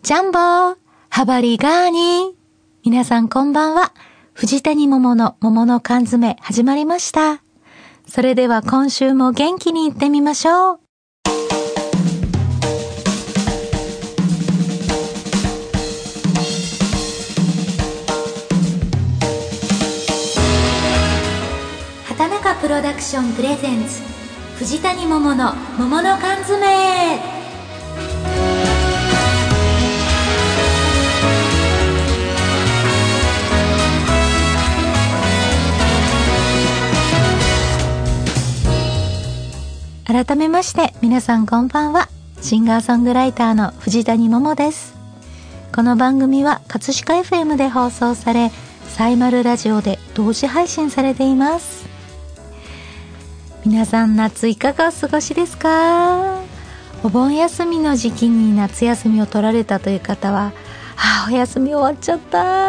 ジャンボー、ハバリガーニ。皆さんこんばんは。藤谷桃の桃の缶詰始まりました。それでは今週も元気にいってみましょう。畑中プロダクションプレゼンツ藤谷桃の桃の缶詰。改めまして皆さんこんばんは。シンガーソングライターの藤谷桃です。この番組は葛飾 FM で放送され、サイマルラジオで同時配信されています。皆さん夏いかがお過ごしですか？お盆休みの時期に夏休みを取られたという方は、お休み終わっちゃった、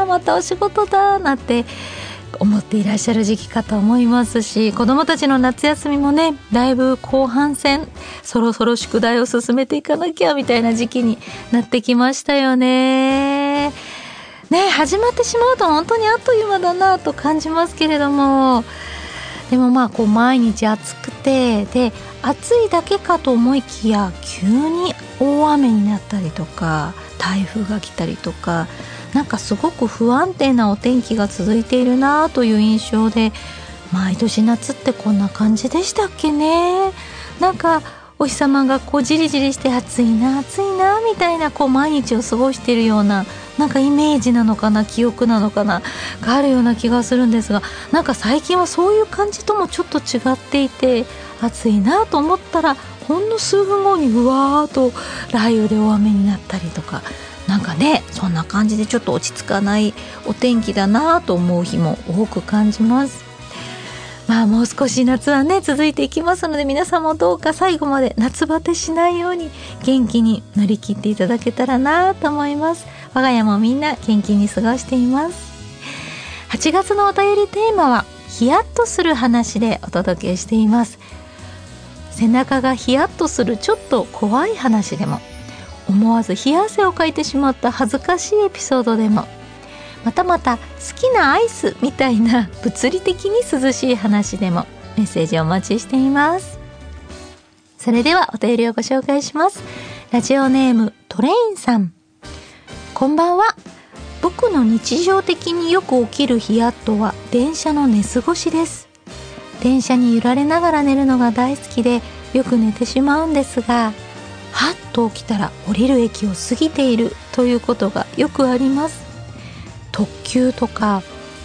またお仕事だなんて思っていらっしゃる時期かと思いますし、子どもたちの夏休みもね、だいぶ後半戦、そろそろ宿題を進めていかなきゃみたいな時期になってきましたよね。始まってしまうと本当にあっという間だなと感じますけれども、でも毎日暑くて、で暑いだけかと思いきや急に大雨になったりとか、台風が来たりとか、なんかすごく不安定なお天気が続いているなという印象で、毎年夏ってこんな感じでしたっけね。なんかお日様がじりじりして暑いなみたいな毎日を過ごしているような、なんかイメージなのかな、記憶なのかながあるような気がするんですが、なんか最近はそういう感じともちょっと違っていて、暑いなと思ったらほんの数分後にうわーっと雷雨で大雨になったりとか、なんかね、そんな感じでちょっと落ち着かないお天気だなと思う日も多く感じます。もう少し夏はね続いていきますので、皆さんもどうか最後まで夏バテしないように元気に乗り切っていただけたらなと思います。我が家もみんな元気に過ごしています。8月のお便りテーマはヒヤッとする話でお届けしています。背中がヒヤッとするちょっと怖い話でも、思わず冷や汗をかいてしまった恥ずかしいエピソードでも、また好きなアイスみたいな物理的に涼しい話でもメッセージをお待ちしています。それではお便りをご紹介します。ラジオネームトレインさん、こんばんは。僕の日常的によく起きるヒヤッとは電車の寝過ごしです。電車に揺られながら寝るのが大好きでよく寝てしまうんですが、はっと起きたら降りる駅を過ぎているということがよくあります。特急とか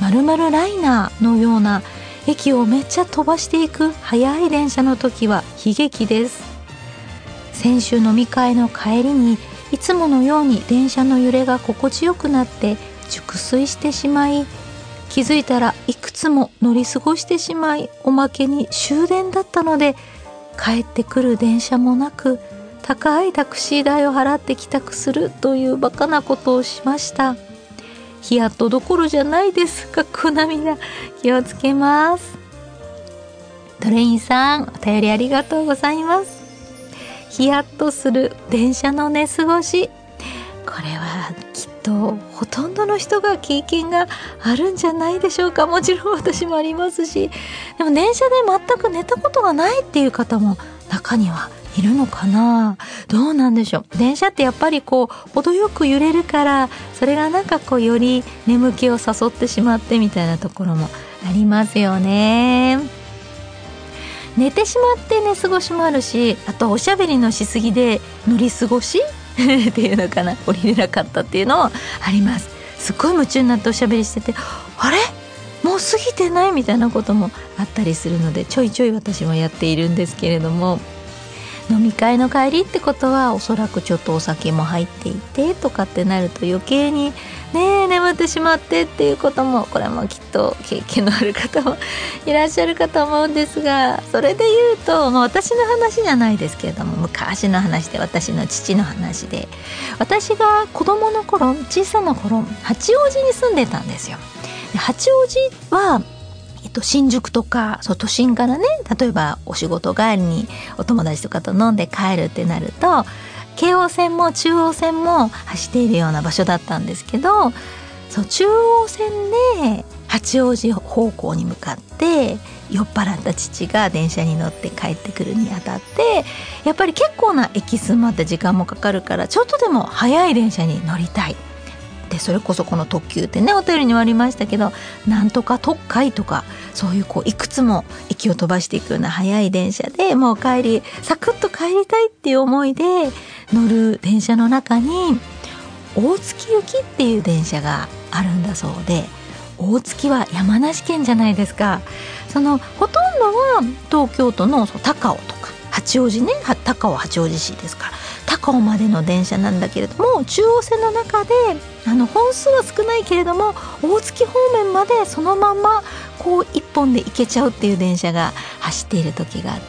〇〇ライナーのような駅をめっちゃ飛ばしていく速い電車の時は悲劇です。先週飲み会の帰りにいつものように電車の揺れが心地よくなって熟睡してしまい、気づいたらいくつも乗り過ごしてしまい、おまけに終電だったので帰ってくる電車もなく、高いタクシー代を払って帰宅するというバカなことをしました。ヒヤッとどころじゃないです。涙。気をつけます。トレインさん、お便りありがとうございます。ヒヤッとする電車の寝過ごし、これはきっとほとんどの人が経験があるんじゃないでしょうか。もちろん私もありますし、でも電車で全く寝たことがないっていう方も中にはいるのかな。どうなんでしょう。電車ってやっぱり程よく揺れるから、それがより眠気を誘ってしまってみたいなところもありますよね。寝てしまって寝過ごしもあるし、あとおしゃべりのしすぎで乗り過ごしっていうのかな、降りれなかったっていうのもあります。すっごい夢中になっておしゃべりしてて、あれもう過ぎてないみたいなこともあったりするので、ちょいちょい私もやっているんですけれども、飲み会の帰りってことはおそらくちょっとお酒も入っていてとかってなると余計に眠ってしまってっていうことも、これもきっと経験のある方もいらっしゃるかと思うんですが、それで言うと、私の話じゃないですけれども、昔の話で、私の父の話で、私が子供の頃、小さな頃、八王子に住んでたんですよ。で八王子は新宿とか都心からね、例えばお仕事帰りにお友達とかと飲んで帰るってなると、 京王線も中央線も走っているような場所だったんですけど、そう中央線で八王子方向に向かって酔っ払った父が電車に乗って帰ってくるにあたって、やっぱり結構な駅数まで時間もかかるから、ちょっとでも早い電車に乗りたい。でそれこそこの特急ってね、お便りにもありましたけど、なんとか特快とかそういういくつも駅を飛ばしていくような早い電車で、もう帰りサクッと帰りたいっていう思いで乗る電車の中に大月行きっていう電車があるんだそうで、大月は山梨県じゃないですか。そのほとんどは東京都の高尾とか八王子ね、高尾八王子市ですから、高尾までの電車なんだけれども、中央線の中で本数は少ないけれども大月方面までそのまま一本で行けちゃうっていう電車が走っている時があって、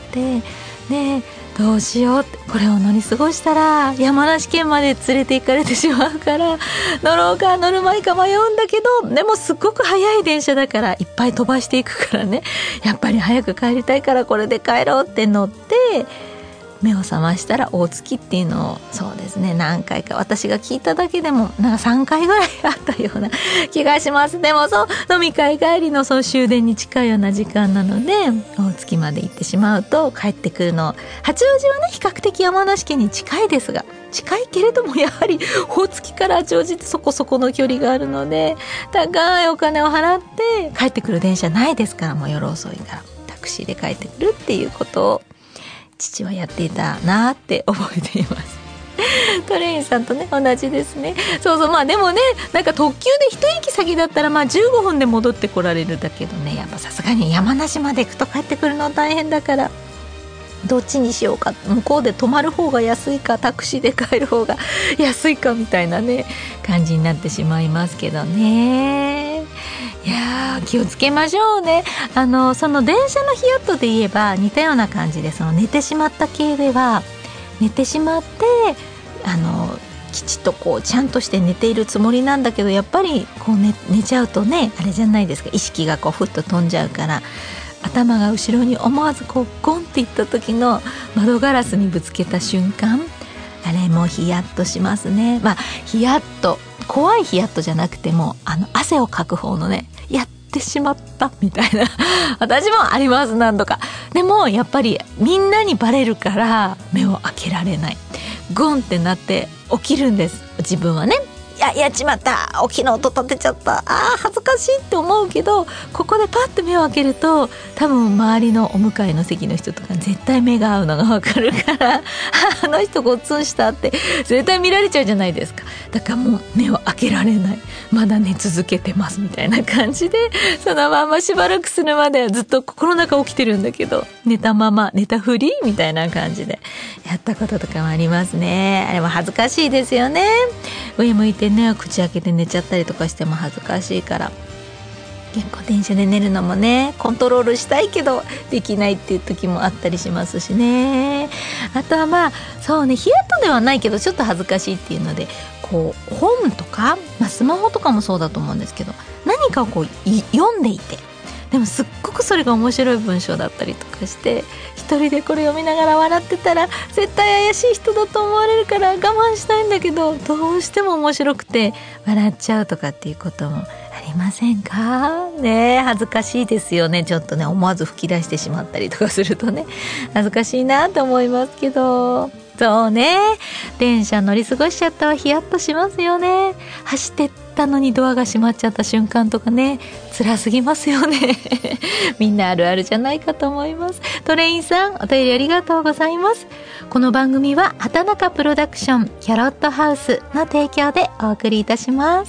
でどうしようって、これを乗り過ごしたら山梨県まで連れて行かれてしまうから乗ろうか乗るまいか迷うんだけど、でもすっごく早い電車だからいっぱい飛ばしていくからね、やっぱり早く帰りたいからこれで帰ろうって乗って目を覚ましたら大月っていうのを、そうですね、何回か私が聞いただけでもなんか3回ぐらいあったような気がします。でも飲み会帰りの終電に近いような時間なので、大月まで行ってしまうと帰ってくるの、八王子はね比較的山梨県に近いですが、近いけれどもやはり大月から八王子ってそこそこの距離があるので、高いお金を払って帰ってくる電車ないですから、もう夜遅いからタクシーで帰ってくるっていうことを父はやっていたなって覚えています。トレインさんとね同じですね。まあでもね、なんか特急で一駅先だったら15分で戻ってこられるだけどね、やっぱさすがに山梨まで行くと帰ってくるの大変だから、どっちにしようか、向こうで泊まる方が安いかタクシーで帰る方が安いかみたいなね感じになってしまいますけどね。いや気をつけましょうね。その電車のヒヤッとで言えば似たような感じで、寝てしまった系では、寝てしまってきちっとちゃんとして寝ているつもりなんだけど、やっぱり寝ちゃうとね、あれじゃないですか、意識がふっと飛んじゃうから、頭が後ろに思わずゴンっていった時の窓ガラスにぶつけた瞬間、あれもヒヤッとしますね。まあヒヤッと、怖いヒヤッとじゃなくても汗をかく方のね、やってしまったみたいな私もあります、何度か。でもやっぱりみんなにバレるから目を開けられない、ゴンってなって起きるんです、自分はね。やっちまった、大きな音立てちゃった、恥ずかしいって思うけど、ここでパッと目を開けると多分周りのお向かいの席の人とか絶対目が合うのが分かるからあの人ごっつんしたって絶対見られちゃうじゃないですか。だからもう目を開けられない、まだ寝続けてますみたいな感じで、そのまましばらくするまではずっと心の中起きてるんだけど、寝たまま寝たふりみたいな感じでやったこととかもありますね。あれも恥ずかしいですよね。上向いてね、口開けて寝ちゃったりとかしても恥ずかしいから、結構電車で寝るのもねコントロールしたいけどできないっていう時もあったりしますしね。あとはそうね、ヒヤッとではないけどちょっと恥ずかしいっていうので、本とか、スマホとかもそうだと思うんですけど、何かを読んでいて、でもすっごくそれが面白い文章だったりとかして、一人でこれ読みながら笑ってたら絶対怪しい人だと思われるから我慢したいんだけど、どうしても面白くて笑っちゃうとかっていうこともありませんかね。恥ずかしいですよね。ちょっとね思わず吹き出してしまったりとかするとね恥ずかしいなと思いますけど、そうね、電車乗り過ごしちゃったはヒヤッとしますよね。走ってったのにドアが閉まっちゃった瞬間とかね、辛すぎますよねみんなあるあるじゃないかと思います。トレインさん、お便りありがとうございます。この番組は畑中プロダクションキャロットハウスの提供でお送りいたします。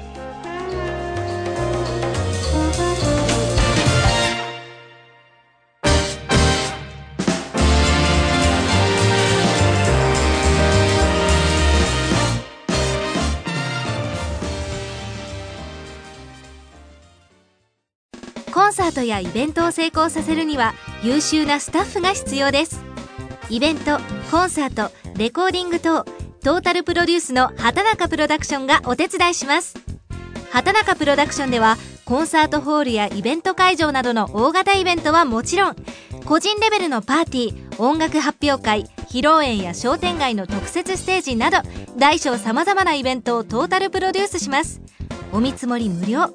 コンサートやイベントを成功させるには優秀なスタッフが必要です。イベント、コンサート、レコーディング等トータルプロデュースの畑中プロダクションがお手伝いします。畑中プロダクションではコンサートホールやイベント会場などの大型イベントはもちろん、個人レベルのパーティー、音楽発表会、 披露宴や商店街の特設ステージなど大小さまざまなイベントをトータルプロデュースします。お見積もり無料。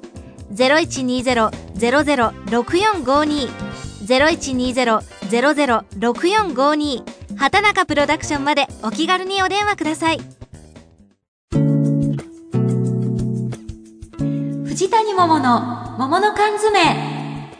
0120-006452 0120-006452 畑中プロダクションまでお気軽にお電話ください。 藤谷桃の桃の缶詰。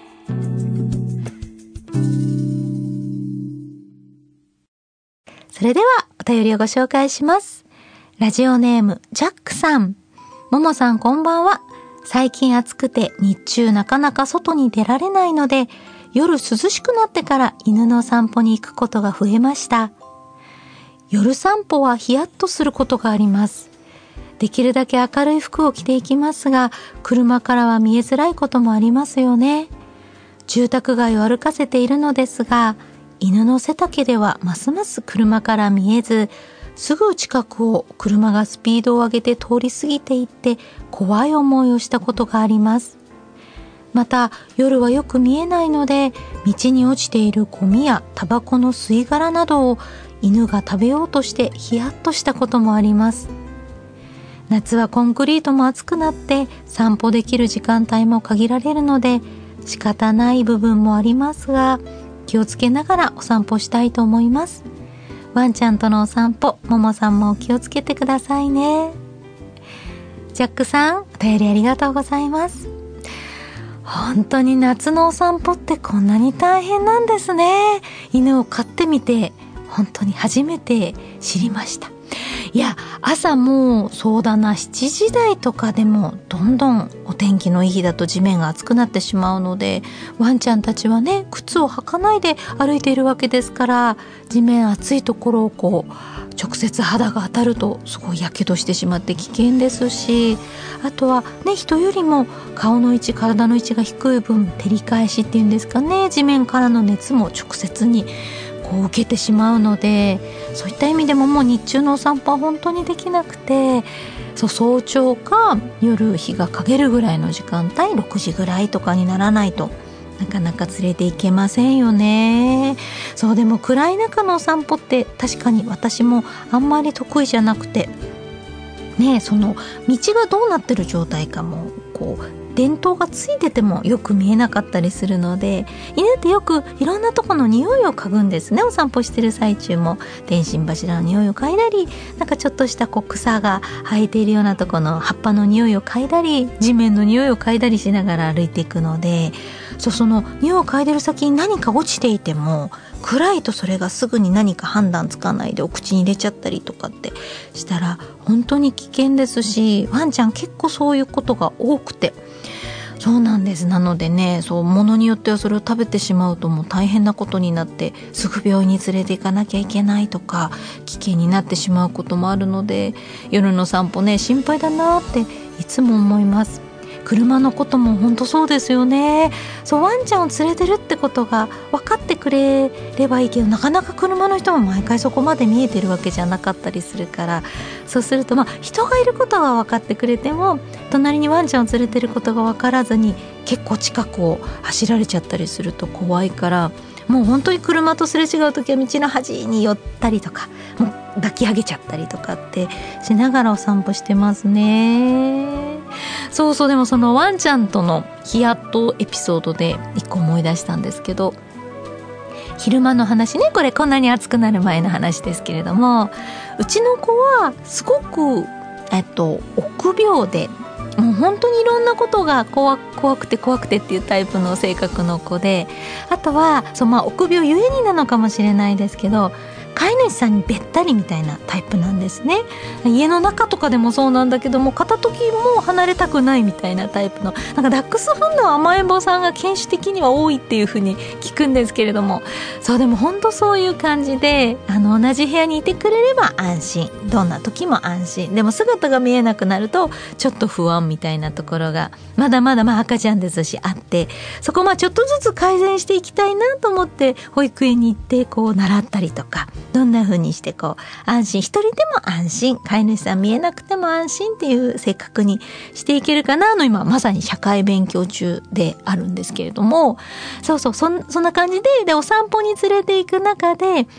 それではお便りをご紹介します。ラジオネームジャックさん。ももさんこんばんは。最近暑くて日中なかなか外に出られないので、夜涼しくなってから犬の散歩に行くことが増えました。夜散歩はヒヤッとすることがあります。できるだけ明るい服を着ていきますが、車からは見えづらいこともありますよね。住宅街を歩かせているのですが、犬の背丈ではますます車から見えず、すぐ近くを車がスピードを上げて通り過ぎていって怖い思いをしたことがあります。また夜はよく見えないので、道に落ちているゴミやタバコの吸い殻などを犬が食べようとしてヒヤッとしたこともあります。夏はコンクリートも暑くなって散歩できる時間帯も限られるので仕方ない部分もありますが、気をつけながらお散歩したいと思います。ワンちゃんとのお散歩、ももさんも気をつけてくださいね。ジャックさん、お便りありがとうございます。本当に夏のお散歩ってこんなに大変なんですね。犬を飼ってみて本当に初めて知りました。いや、朝もそうだな、7時台とかでもどんどんお天気のいい日だと地面が熱くなってしまうので、ワンちゃんたちはね、靴を履かないで歩いているわけですから、地面熱いところをこう直接肌が当たるとすごいやけどしてしまって危険ですし、あとはね、人よりも顔の位置、体の位置が低い分、照り返しっていうんですかね、地面からの熱も直接にこう受けてしまうので、そういった意味でももう日中のお散歩は本当にできなくて、早朝か夜日が陰るぐらいの時間帯、6時ぐらいとかにならないとなかなか連れて行けませんよね。そうでも暗い中のお散歩って確かに私もあんまり得意じゃなくてね、その道がどうなってる状態かもこう電灯がついててもよく見えなかったりするので、犬ってよくいろんなとこの匂いを嗅ぐんですね。お散歩してる最中も電信柱の匂いを嗅いだり、なんかちょっとしたこう草が生えているようなとこの葉っぱの匂いを嗅いだり、地面の匂いを嗅いだりしながら歩いていくので、その匂いを嗅いでる先に何か落ちていても暗いとそれがすぐに何か判断つかないでお口に入れちゃったりとかってしたら本当に危険ですし、ワンちゃん結構そういうことが多くて、そうなんです。なのでね、物によってはそれを食べてしまうともう大変なことになってすぐ病院に連れて行かなきゃいけないとか危険になってしまうこともあるので、夜の散歩ね、心配だなっていつも思います。車のことも本当そうですよね。ワンちゃんを連れてるってことが分かってくれればいいけど、なかなか車の人も毎回そこまで見えてるわけじゃなかったりするから、そうすると人がいることが分かってくれても隣にワンちゃんを連れてることが分からずに結構近くを走られちゃったりすると怖いから、もう本当に車とすれ違う時は道の端に寄ったりとか、もう抱き上げちゃったりとかってしながらお散歩してますね。でもそのワンちゃんとのヒヤッとエピソードで一個思い出したんですけど、昼間の話ね、こんなに暑くなる前の話ですけれども、うちの子はすごく臆病で、もう本当にいろんなことが怖くてっていうタイプの性格の子で、あとは臆病ゆえになのかもしれないですけど、飼い主さんにべったりみたいなタイプなんですね。家の中とかでもそうなんだけども、片時も離れたくないみたいなタイプの、なんかダックスフンドは甘えん坊さんが犬種的には多いっていう風に聞くんですけれども、でも本当そういう感じで、同じ部屋にいてくれれば安心、どんな時も安心、でも姿が見えなくなるとちょっと不安みたいなところがまだまだ赤ちゃんですしあって、そこちょっとずつ改善していきたいなと思って保育園に行って習ったりとか、どんな風にして安心、一人でも安心、飼い主さん見えなくても安心っていう性格にしていけるかなの今まさに社会勉強中であるんですけれども、そんな感じでお散歩に連れて行く中で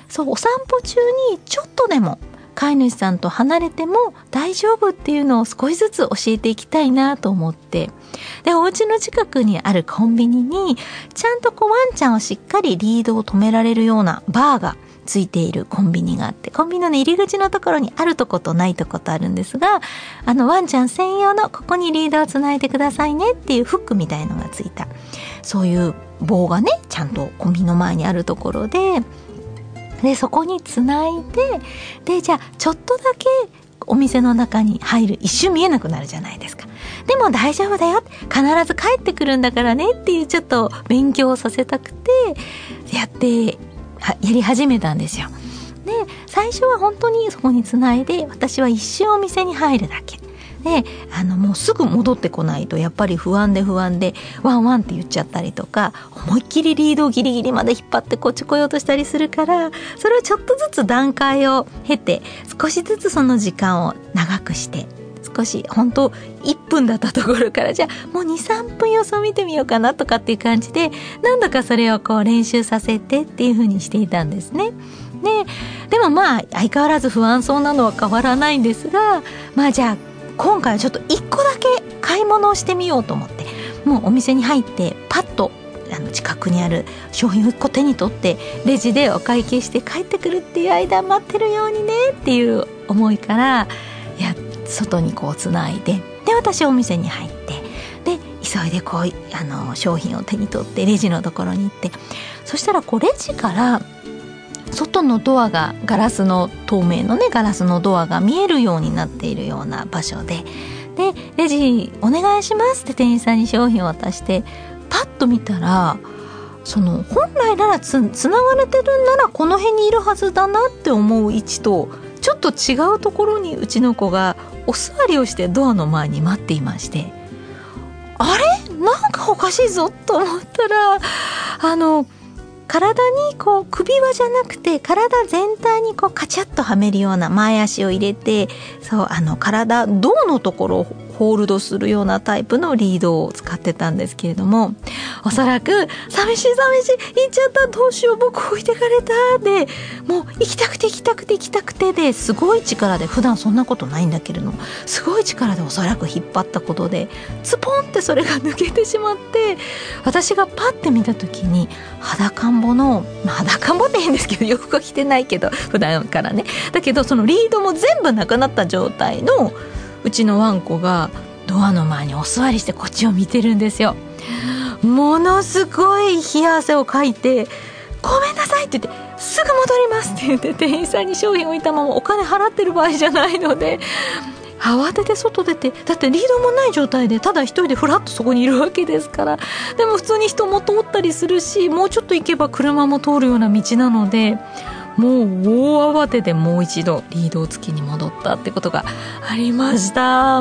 そうお散歩中にちょっとでも飼い主さんと離れても大丈夫っていうのを少しずつ教えていきたいなと思って、でお家の近くにあるコンビニにちゃんとワンちゃんをしっかりリードを止められるようなバーがついているコンビニがあって、コンビニの、入り口のところにあるとことないとことあるんですが、ワンちゃん専用のここにリードをつないでくださいねっていうフックみたいのがついた、そういう棒がねちゃんとコンビニの前にあるところでそこにつないでじゃあちょっとだけお店の中に入る、一瞬見えなくなるじゃないですか。でも大丈夫だよ、必ず帰ってくるんだからねっていうちょっと勉強をさせたくてやり始めたんですよ。で最初は本当にそこにつないで、私は一瞬お店に入るだけで、もうすぐ戻ってこないとやっぱり不安でワンワンって言っちゃったりとか、思いっきりリードをギリギリまで引っ張ってこっち来ようとしたりするから、それをちょっとずつ段階を経て少しずつその時間を長くして、少し本当1分だったところからじゃあもう 2,3 分様子を見てみようかなとかっていう感じで、何度かそれを練習させてっていう風にしていたんですね。でも相変わらず不安そうなのは変わらないんですが、じゃあ今回はちょっと1個だけ買い物をしてみようと思って、もうお店に入ってパッと近くにある商品を1個手に取ってレジでお会計して帰ってくるっていう間待ってるようにねっていう思いから、外につないで、私お店に入って、で急いで商品を手に取ってレジのところに行って、そしたらレジから外のドアが透明のガラスのドアが見えるようになっているような場所で、レジお願いしますって店員さんに商品を渡して、パッと見たら本来ならつながれてるならこの辺にいるはずだなって思う位置とちょっと違うところにうちの子がお座りをしてドアの前に待っていまして、あれなんかおかしいぞと思ったら、体に首輪じゃなくて体全体にカチャッとはめるような前足を入れて、体胴のところをホールドするようなタイプのリードを使ってたんですけれども、おそらく寂しい行っちゃった、どうしよう僕置いてかれたで、もう行きたくてですごい力で、普段そんなことないんだけれどもすごい力でおそらく引っ張ったことでズポンってそれが抜けてしまって、私がパッて見た時に裸んぼって変ですけど洋服は着てないけど普段からね、だけどそのリードも全部なくなった状態のうちのワンコがドアの前にお座りしてこっちを見てるんですよ。ものすごい冷や汗をかいて、ごめんなさいって言ってすぐ戻りますって言って店員さんに商品を置いたままお金払ってる場合じゃないので慌てて外出て、だってリードもない状態でただ一人でフラッとそこにいるわけですから、でも普通に人も通ったりするし、もうちょっと行けば車も通るような道なので、もう大慌てでもう一度リードをつけに戻ったってことがありました。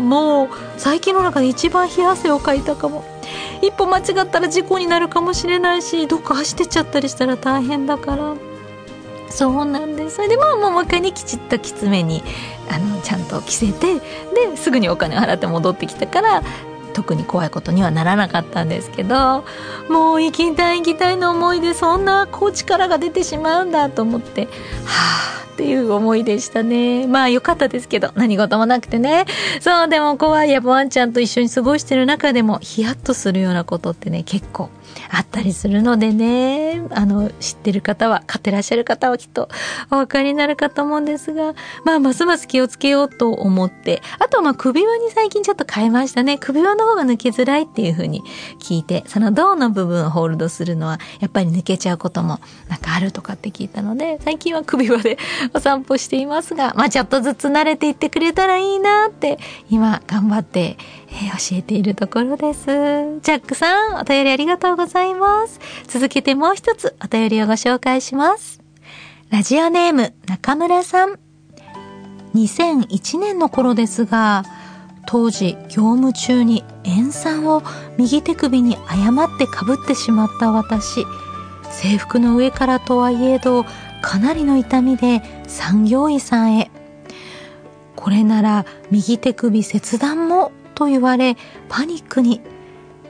もう最近の中で一番冷や汗をかいたかも。一歩間違ったら事故になるかもしれないし、どっか走ってっちゃったりしたら大変だから。そうなんです。それでもう一回ねきちっときつめにちゃんと着せて、ですぐにお金を払って戻ってきたから特に怖いことにはならなかったんですけど、もう行きたいの思いでそんな力が出てしまうんだと思って、っていう思いでしたね。良かったですけど何事もなくてね。そうでも怖い、やっぱワンちゃんと一緒に過ごしてる中でもヒヤッとするようなことってね結構あったりするのでね、知ってる方は、飼ってらっしゃる方はきっとお分かりになるかと思うんですが、ますます気をつけようと思って、あと首輪に最近ちょっと変えましたね。首輪の方が抜けづらいっていう風に聞いて、その胴の部分をホールドするのはやっぱり抜けちゃうこともあるとかって聞いたので、最近は首輪でお散歩していますが、ちょっとずつ慣れていってくれたらいいなって今頑張って教えているところです。ジャックさん、お便りありがとうございます。続けてもう一つお便りをご紹介します。ラジオネーム中村さん。2001年の頃ですが、当時業務中に塩酸を右手首に誤ってかぶってしまった私、制服の上からとはいえどかなりの痛みで産業医さんへ、これなら右手首切断もと言われパニックに。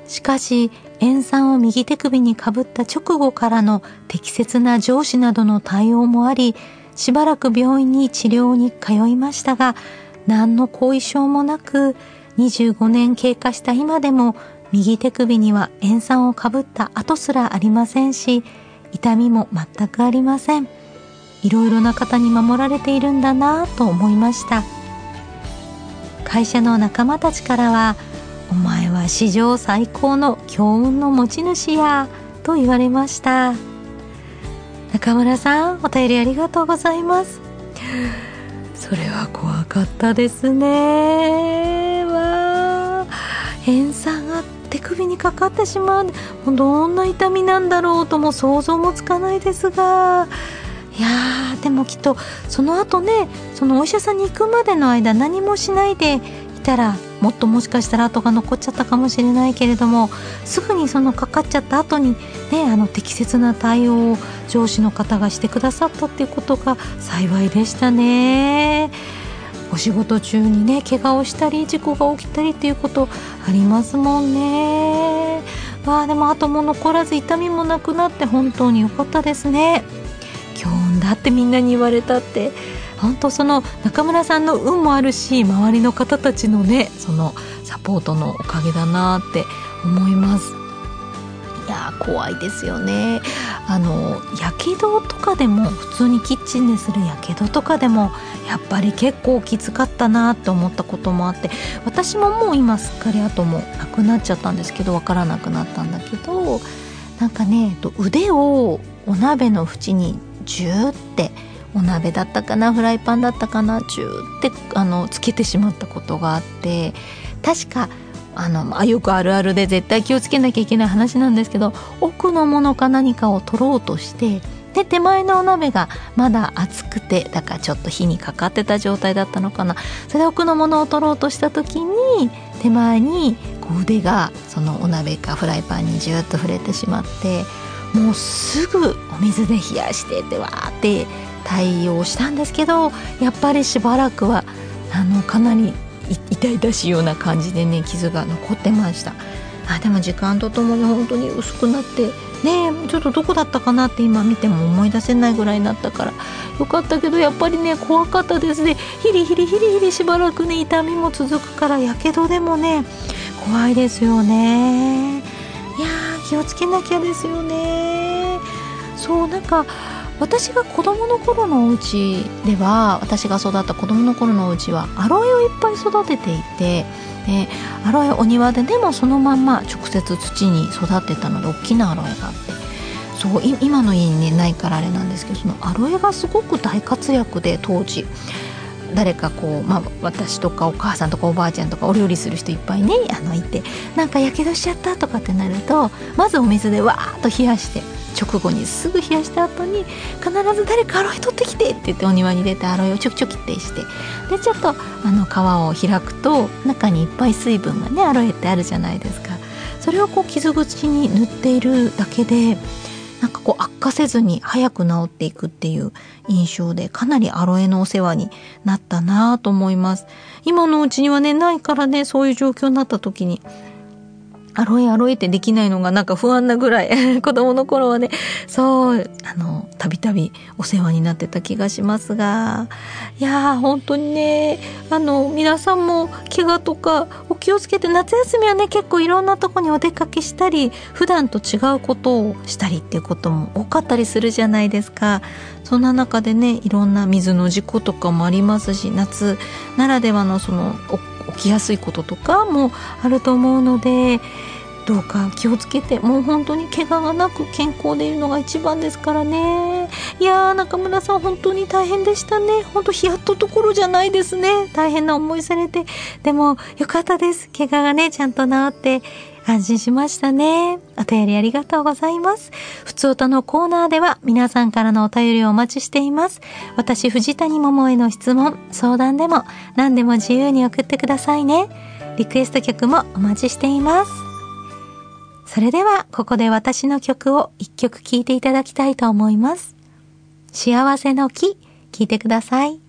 しかし塩酸を右手首にかぶった直後からの適切な上司などの対応もあり、しばらく病院に治療に通いましたが、何の後遺症もなく25年経過した今でも右手首には塩酸をかぶった跡すらありませんし、痛みも全くありません。いろいろな方に守られているんだなぁと思いました。会社の仲間たちからは、お前は史上最高の強運の持ち主やと言われました。中村さん、お便りありがとうございます。それは怖かったですね。塩酸が手首にかかってしまう、どんな痛みなんだろうとも想像もつかないですが、いやー、でもきっとその後ね、そのお医者さんに行くまでの間何もしないでいたら、もしかしたら跡が残っちゃったかもしれないけれども、すぐにそのかかっちゃった後にね、適切な対応を上司の方がしてくださったっていうことが幸いでしたね。お仕事中にね、怪我をしたり事故が起きたりっていうことありますもんね。でも後も残らず痛みもなくなって本当に良かったですね。強運だってみんなに言われたって、本当その中村さんの運もあるし、周りの方たちのね、そのサポートのおかげだなって思います。いや怖いですよね。やけどとかでも、普通にキッチンでするやけどとかでもやっぱり結構きつかったなって思ったこともあって、私ももう今すっかり後もなくなっちゃったんですけど、わからなくなったんだけど、なんかね、腕をお鍋の縁にジューって、お鍋だったかな、フライパンだったかな、ジューってつけてしまったことがあって、確かよくあるあるで絶対気をつけなきゃいけない話なんですけど、奥のものか何かを取ろうとして、で手前のお鍋がまだ熱くて、だからちょっと火にかかってた状態だったのかな。それで奥のものを取ろうとした時に、手前に腕がそのお鍋かフライパンにジューッと触れてしまって、もうすぐお水で冷やしてってわーって対応したんですけど、やっぱりしばらくはかなり痛々しいような感じでね、傷が残ってました。でも時間とともに本当に薄くなってね、ちょっとどこだったかなって今見ても思い出せないぐらいになったからよかったけど、やっぱりね怖かったですね。ヒリヒリしばらくね痛みも続くから、やけどでもね怖いですよね。いや気をつけなきゃですよね。そう、なんか私が子供の頃のお家では、私が育った子供の頃のお家はアロエをいっぱい育てていて、アロエお庭でもそのまんま直接土に育ってたので、大きなアロエがあって、そう今の家にねないからあれなんですけど、そのアロエがすごく大活躍で、当時誰か私とかお母さんとかおばあちゃんとかお料理する人いっぱいねいて、なんかやけどしちゃったとかってなると、まずお水でわーっと冷やして、直後にすぐ冷やした後に必ず誰かアロエ取ってきてって言って、お庭に出てアロエをちょきちょきってして、でちょっと皮を開くと中にいっぱい水分がね、アロエってあるじゃないですか。それを傷口に塗っているだけで、なんか悪化せずに早く治っていくっていう印象で、かなりアロエのお世話になったなと思います。今のうちにはねないからね、そういう状況になった時にアロエってできないのがなんか不安なぐらい子供の頃はね、そうたびたびお世話になってた気がしますが、いやー本当にね、皆さんも怪我とかお気をつけて、夏休みはね結構いろんなとこにお出かけしたり、普段と違うことをしたりっていうことも多かったりするじゃないですか。そんな中でね、いろんな水の事故とかもありますし、夏ならではのその起きやすいこととかもあると思うので、どうか気をつけて、もう本当に怪我がなく健康でいるのが一番ですからね。いやー、中村さん本当に大変でしたね。本当ヒヤッとどころじゃないですね。大変な思いされて、でもよかったです。怪我がねちゃんと治って安心しましたね。お便りありがとうございます。ふつおたのコーナーでは皆さんからのお便りをお待ちしています。私藤谷桃への質問、相談でも何でも自由に送ってくださいね。リクエスト曲もお待ちしています。それではここで私の曲を一曲聴いていただきたいと思います。幸せの木、聴いてください。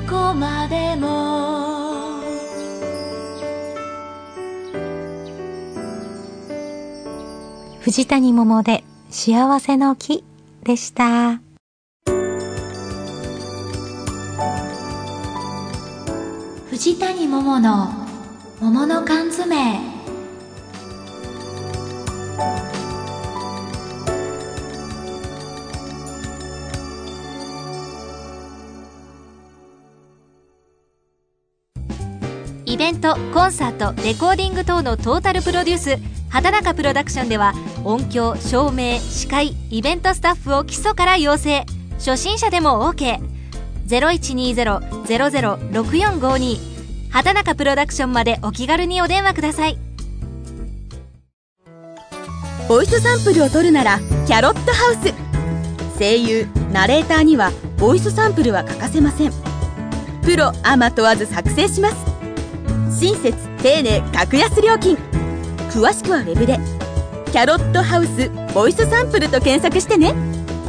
こまでも藤谷桃で幸せの木でした。藤谷桃の桃の缶詰。 イベント、コンサート、レコーディング等のトータルプロデュース、畑中プロダクションでは音響、照明、司会、イベントスタッフを基礎から養成。初心者でも OK。 0120-006452 畑中プロダクションまでお気軽にお電話ください。 ボイスサンプルを取るならキャロットハウス。声優、ナレーターにはボイスサンプルは欠かせません。プロアマ問わず作成します。親切丁寧格安料金。詳しくはウェブでキャロットハウスボイスサンプルと検索してね。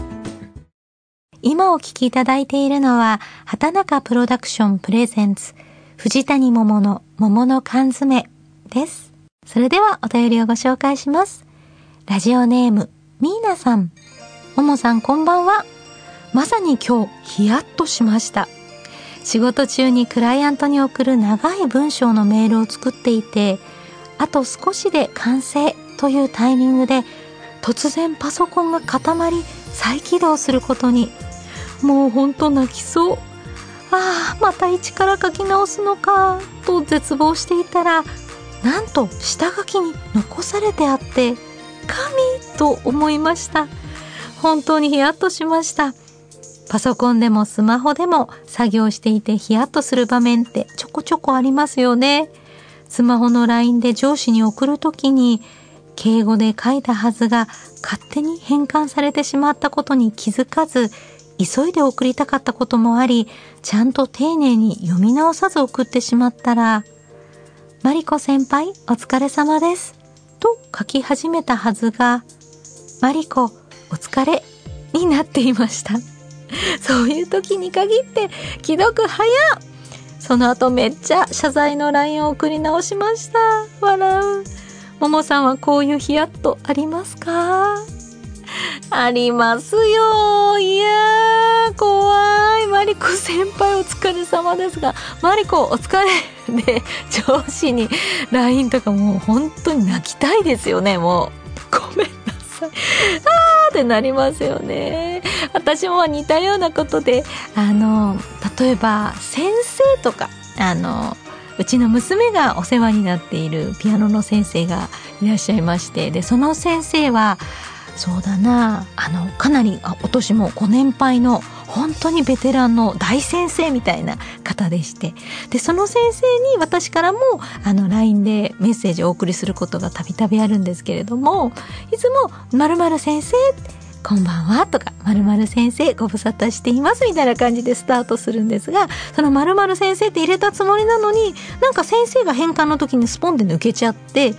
今お聞きいただいているのは畑中プロダクションプレゼンツ藤谷桃の桃の缶詰です。それではお便りをご紹介します。ラジオネームミーナさん。桃さんこんばんは。まさに今日ヒヤッとしました。仕事中にクライアントに送る長い文章のメールを作っていて、あと少しで完成というタイミングで突然パソコンが固まり再起動することに、もうほんと泣きそう。また一から書き直すのかと絶望していたら、なんと下書きに残されてあって、神と思いました。本当にヒヤッとしました。パソコンでもスマホでも作業していてヒヤッとする場面ってちょこちょこありますよね。スマホの LINE で上司に送るときに敬語で書いたはずが勝手に変換されてしまったことに気づかず、急いで送りたかったこともあり、ちゃんと丁寧に読み直さず送ってしまったら、マリコ先輩お疲れ様ですと書き始めたはずが、マリコお疲れになっていました。そういう時に限って既読早っ。その後めっちゃ謝罪の LINE を送り直しました。笑う。ももさんはこういうヒヤッとありますか？ありますよ。いやー怖い。マリコ先輩お疲れ様ですが、マリコお疲れで上司に LINE とかもう本当に泣きたいですよね。もうごめんなさいってなりますよね。私も似たようなことで例えば先生とかうちの娘がお世話になっているピアノの先生がいらっしゃいまして、でその先生はそうだなかなりお年もご年配の本当にベテランの大先生みたいな方でして、でその先生に私からもLINE でメッセージをお送りすることがたびたびあるんですけれども、いつも〇〇先生こんばんはとか〇〇先生ご無沙汰していますみたいな感じでスタートするんですが、その〇〇先生って入れたつもりなのに、なんか先生が変換の時にスポンで抜けちゃって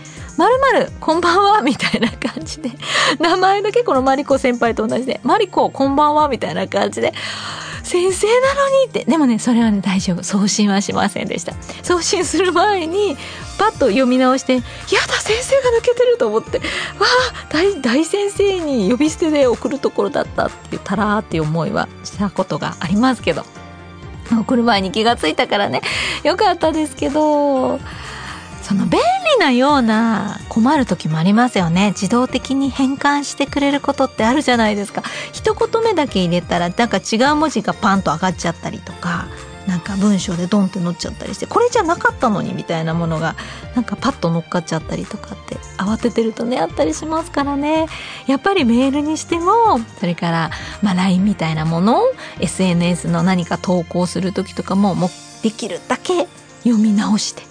、〇〇こんばんはみたいな感じで、名前だけこのマリコ先輩と同じでマリコこんばんはみたいな感じで、先生なのにって。でもねそれはね大丈夫、送信はしませんでした。送信する前にパッと読み直して、やだ先生が抜けてると思って、わあ 大先生に呼び捨てで送るところだったっていうたらーっていう思いはしたことがありますけど、送る前に気がついたからねよかったですけど、その便利なような困る時もありますよね。自動的に変換してくれることってあるじゃないですか。一言目だけ入れたらなんか違う文字がパンと上がっちゃったりとか、なんか文章でドンって載っちゃったりして、これじゃなかったのにみたいなものがなんかパッと乗っかっちゃったりとかって慌ててるとねあったりしますからね。やっぱりメールにしても、それからLINE みたいなものを SNS の何か投稿する時とかも、できるだけ読み直して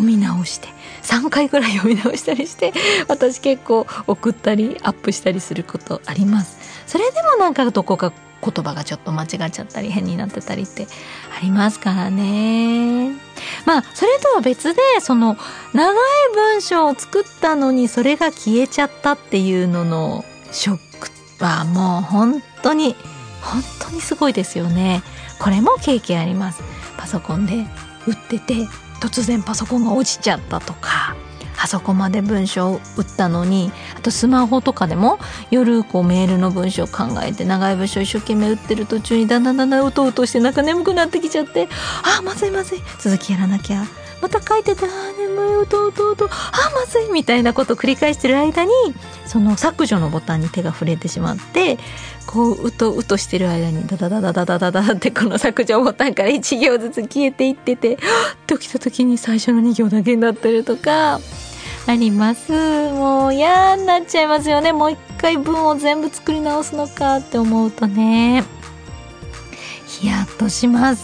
3回ぐらい読み直したりして、私結構送ったりアップしたりすることあります。それでもなんかどこか言葉がちょっと間違っちゃったり変になってたりってありますからね。それとは別で、その長い文章を作ったのにそれが消えちゃったっていうののショックはもう本当にすごいですよね。これも経験あります。 パソコンで打ってて突然パソコンが落ちちゃったとか、あそこまで文章を打ったのに、あとスマホとかでも夜こうメールの文章を考えて長い文章を一生懸命打ってる途中にだんだんうとうとしてなんか眠くなってきちゃって、まずい続きやらなきゃ、また書いてて眠いうとうまずいみたいなことを繰り返してる間に、その削除のボタンに手が触れてしまって、こううとしてる間にダダってこの削除ボタンから1行ずつ消えていってて、ときた時に最初の2行だけになってるとかあります。もう嫌になっちゃいますよね。もう一回文を全部作り直すのかって思うとね、ヒヤッとします。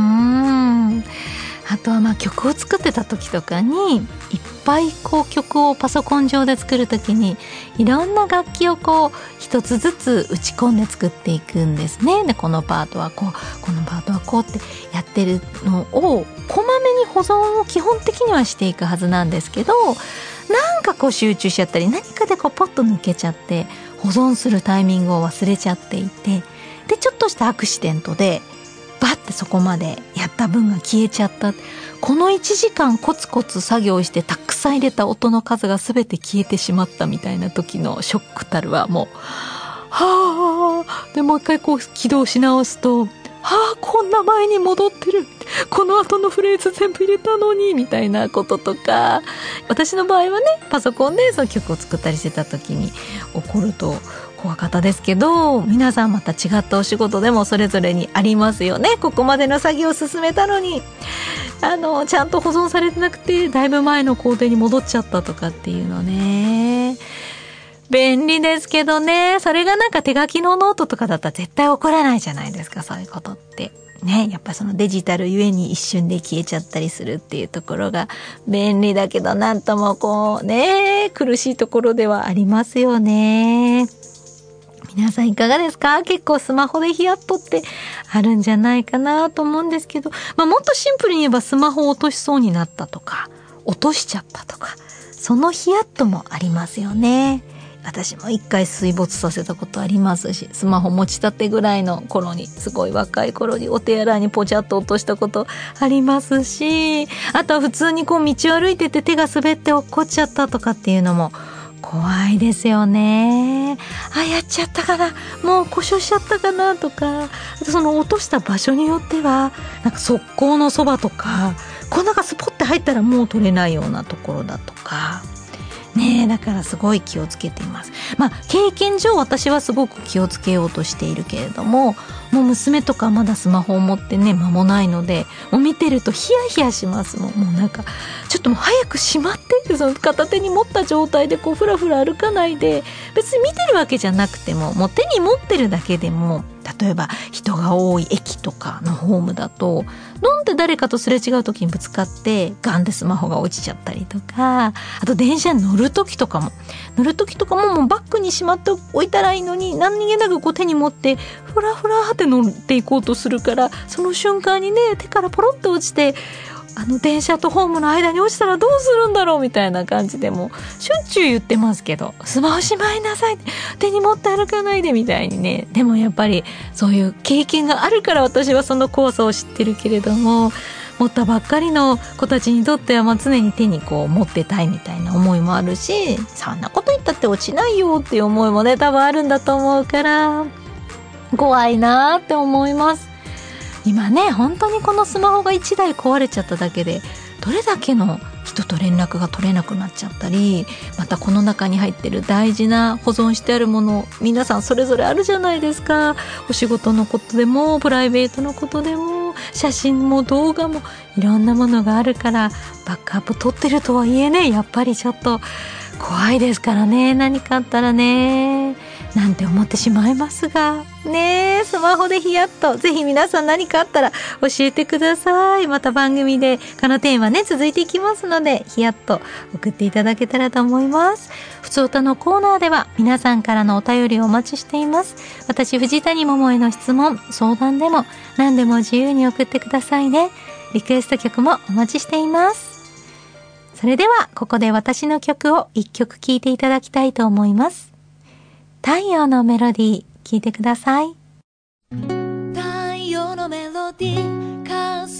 あとは曲を作ってた時とかに、いっぱいこう曲をパソコン上で作る時にいろんな楽器をこう一つずつ打ち込んで作っていくんですね。でこのパートはこう、このパートはこうってやってるのをこまめに保存を基本的にはしていくはずなんですけど、なんかこう集中しちゃったり、何かでこうポッと抜けちゃって保存するタイミングを忘れちゃっていて、でちょっとしたアクシデントでバッてそこまでやった分が消えちゃった。この1時間コツコツ作業してたくさん入れた音の数が全て消えてしまったみたいな時のショックたるはもうでもう一回こう起動し直すと、こんな前に戻ってる、この後のフレーズ全部入れたのにみたいなこととか、私の場合はねパソコンでその曲を作ったりしてた時に起こると怖かったですけど、皆さんまた違ったお仕事でもそれぞれにありますよね。ここまでの作業を進めたのにちゃんと保存されてなくてだいぶ前の工程に戻っちゃったとかっていうのね、便利ですけどね、それがなんか手書きのノートとかだったら絶対起こらないじゃないですか、そういうことってね。やっぱそのデジタルゆえに一瞬で消えちゃったりするっていうところが便利だけど、なんともこうね苦しいところではありますよね。皆さんいかがですか？結構スマホでヒヤッとってあるんじゃないかなと思うんですけど、もっとシンプルに言えばスマホを落としそうになったとか落としちゃったとか、そのヒヤッともありますよね。私も一回水没させたことありますし、スマホ持ちたてぐらいの頃に、すごい若い頃にお手洗いにポチャッと落としたことありますし、あとは普通にこう道を歩いてて手が滑って落っこっちゃったとかっていうのも怖いですよね。やっちゃったかな、もう故障しちゃったかなとか、あとその落とした場所によってはなんか側溝のそばとか、こうなんかスポッて入ったらもう取れないようなところだとかね、だからすごい気をつけています。経験上私はすごく気をつけようとしているけれども、もう娘とかまだスマホを持ってね間もないので、もう見てるとヒヤヒヤしますもん。もうなんかちょっともう早くしまって、その片手に持った状態でこうフラフラ歩かないで、別に見てるわけじゃなくても、もう手に持ってるだけでも、例えば人が多い駅とかのホームだとドンって誰かとすれ違う時にぶつかってガンでスマホが落ちちゃったりとか、あと電車に乗る時とかももうバッグにしまっておいたらいいのに、何気なくこう手に持ってフラフラって乗っていこうとするから、その瞬間にね手からポロッと落ちて電車とホームの間に落ちたらどうするんだろうみたいな感じで、もしょっちゅう言ってますけど、スマホしまいなさい、手に持って歩かないでみたいにね。でもやっぱりそういう経験があるから私はその怖さを知ってるけれども、持ったばっかりの子たちにとっては常に手にこう持ってたいみたいな思いもあるし、そんなこと言ったって落ちないよっていう思いもね多分あるんだと思うから、怖いなって思います。今ね本当にこのスマホが1台壊れちゃっただけでどれだけの人と連絡が取れなくなっちゃったり、またこの中に入ってる大事な保存してあるもの、皆さんそれぞれあるじゃないですか。お仕事のことでもプライベートのことでも写真も動画もいろんなものがあるから、バックアップ取ってるとはいえね、やっぱりちょっと怖いですからね、何かあったらねなんて思ってしまいますがね。スマホでヒヤッと、ぜひ皆さん何かあったら教えてください。また番組でこのテーマね続いていきますので、ヒヤッと送っていただけたらと思います。ふつおたのコーナーでは皆さんからのお便りをお待ちしています。私藤谷桃への質問、相談でも何でも自由に送ってくださいね。リクエスト曲もお待ちしています。それではここで私の曲を一曲聴いていただきたいと思います。太陽のメロディー聴いてください。 太陽のメロディー、か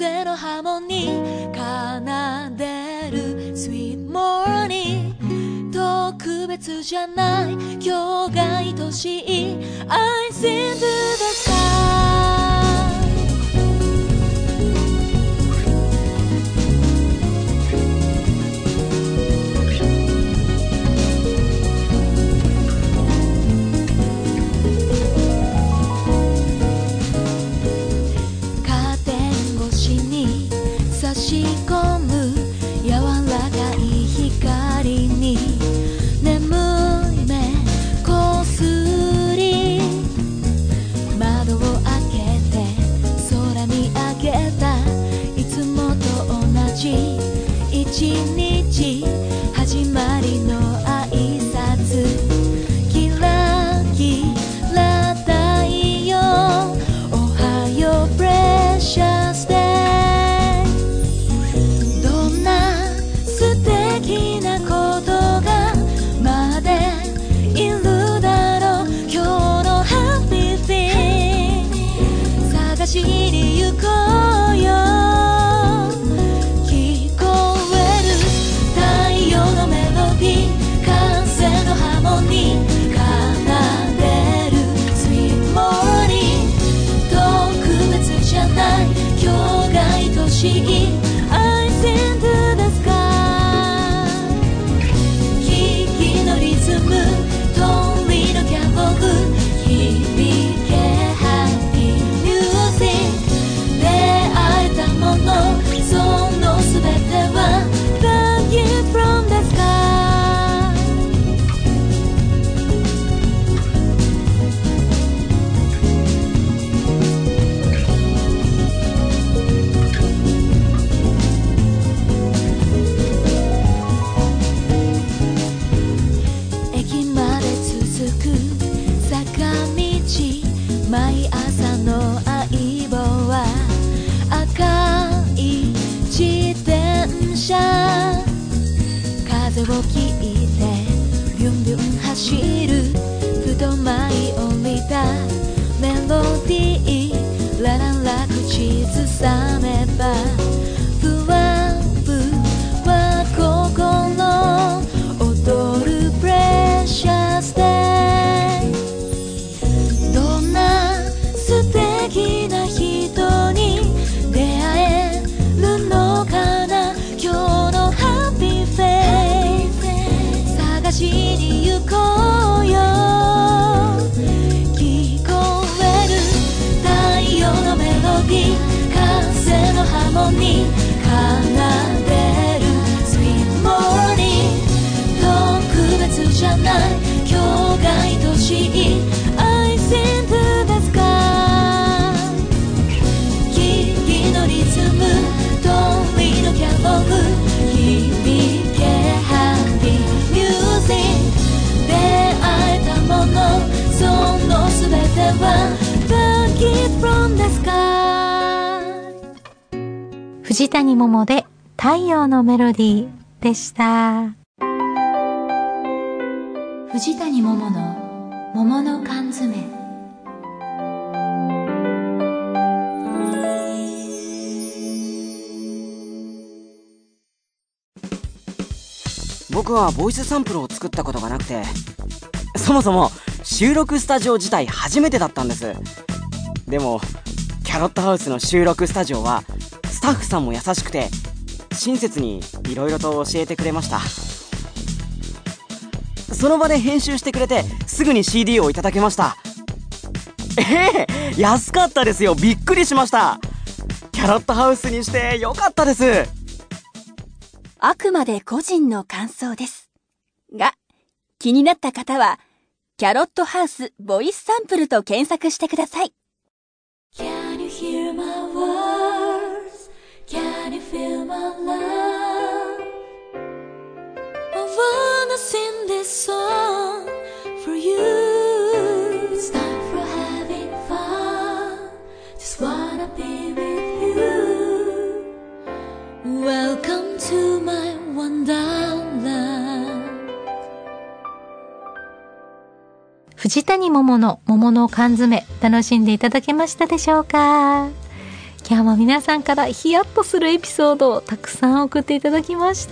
ハモニー奏でる Sweet Morning 特別じゃない今日が愛しい I sing to the sky差し込む柔らかい光に眠い目こすり窓を開けて空見上げたいつもと同じ一日始まりの挨拶キラキラ太陽おはようプレシャスデー走り行こうよ聞こえる太陽のメロディー風のハモニー奏でる Sweet Morning 特別じゃない今日が愛しい I sing to the sky 木々のリズム鳥のキャロル響けそのすべては The gift from the sky 駅まで続く坂道毎朝の相棒は赤い自転車風を切ってビュンビュン走るふと舞い降りたメロディーラララ口ずさめばふわふわ心踊るプレシャスデーどんな素敵な人に出会えるのかな今日のハッピーフェイス探しに行こうよ聞こえる太陽のメロディー風のハモニー奏でる Sweet Morning 特別じゃない今日が愛しい I sing to the sky 木々のリズム鳥のキャロル響けハッピーミュージック出会えたものそのすべては The gift from the sky 藤谷桃で太陽のメロディーでした。藤谷桃の桃の缶詰。 僕はボイスサンプルを作ったことがなくて、そもそも収録スタジオ自体初めてだったんです。でもキャロットハウスの収録スタジオはスタッフさんも優しくて親切にいろいろと教えてくれました。その場で編集してくれてすぐに CD をいただけました。安かったですよ。びっくりしました。キャロットハウスにしてよかったです。 あくまで個人の感想ですが、気になった方はキャロットハウスボイスサンプルと検索してください。 Can you hear my words? Can you feel my love? I wanna sing this song for you. It's time for having fun. Just wanna be with you. Welcome to my wonderland. 藤谷桃の桃の缶詰、楽しんでいただけましたでしょうか。 今日も皆さんからヒヤッとするエピソードをたくさん送っていただきました。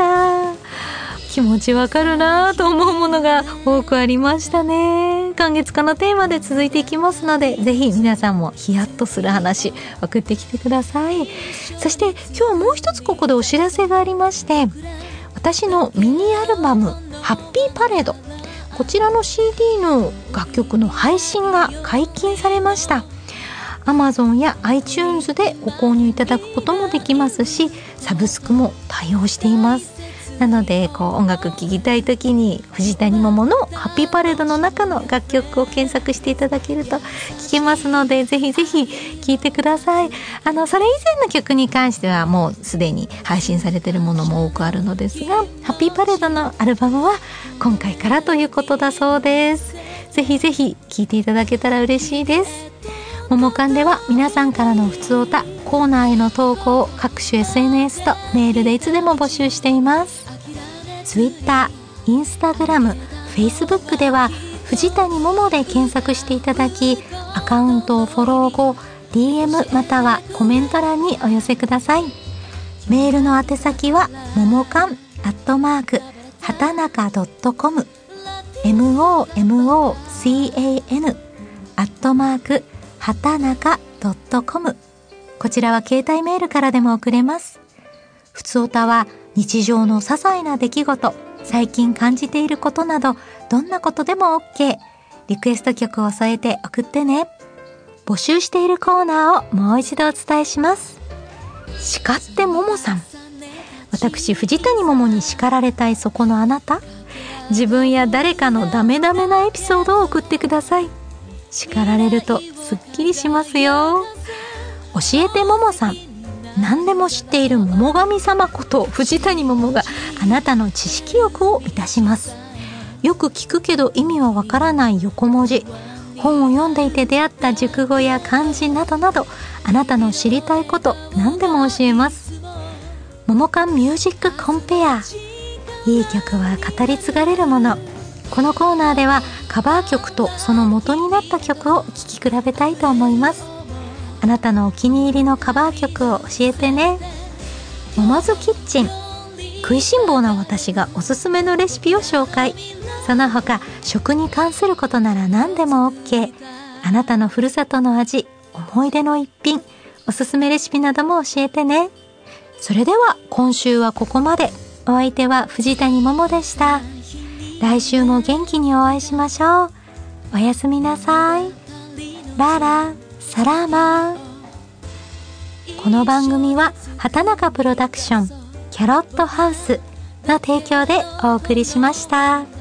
気持ちわかるなと思うものが多くありましたね。今月このテーマで続いていきますので、ぜひ皆さんもヒヤッとする話送ってきてください。そして今日もう一つここでお知らせがありまして、私のミニアルバムハッピーパレード、こちらの CD の楽曲の配信が解禁されました。 Amazon や iTunes でご購入いただくこともできますし、サブスクも対応しています。なので音楽聴きたい時に藤谷桃のハッピーパレードの中の楽曲を検索していただけると聴けますので、ぜひぜひ聴いてください。それ以前の曲に関してはもうすでに配信されているものも多くあるのですが、ハッピーパレードのアルバムは今回からということだそうです。ぜひぜひ聴いていただけたら嬉しいです。ももかんでは皆さんからのふつおた、コーナーへの投稿を各種 SNS とメールでいつでも募集しています。Twitter、Instagram、Facebook では藤谷桃で検索していただき、アカウントをフォロー後 DM またはコメント欄にお寄せください。メールの宛先はももかん畑中.com MOMOCAN畑中.com、 こちらは携帯メールからでも送れます。ふつおたは日常の些細な出来事、最近感じていることなど、どんなことでも OK。 リクエスト曲を添えて送ってね。募集しているコーナーをもう一度お伝えします。叱ってももさん、私藤谷桃に叱られたいそこのあなた、自分や誰かのダメダメなエピソードを送ってください。叱られるとすっきりしますよ。教えてももさん、何でも知っている桃神様こと藤谷桃があなたの知識欲を満たします。よく聞くけど意味はわからない横文字、本を読んでいて出会った熟語や漢字などなど、あなたの知りたいこと何でも教えます。桃缶ミュージックコンペア、いい曲は語り継がれるもの。このコーナーではカバー曲とその元になった曲を聴き比べたいと思います。あなたのお気に入りのカバー曲を教えてね。モモズキッチン、食いしん坊な私がおすすめのレシピを紹介。その他食に関することなら何でも OK。 あなたのふるさとの味、思い出の一品、おすすめレシピなども教えてね。それでは今週はここまで。お相手は藤谷桃でした。来週も元気にお会いしましょう。おやすみなさい。ララサラーマー。この番組は畑中プロダクションキャロットハウスの提供でお送りしました。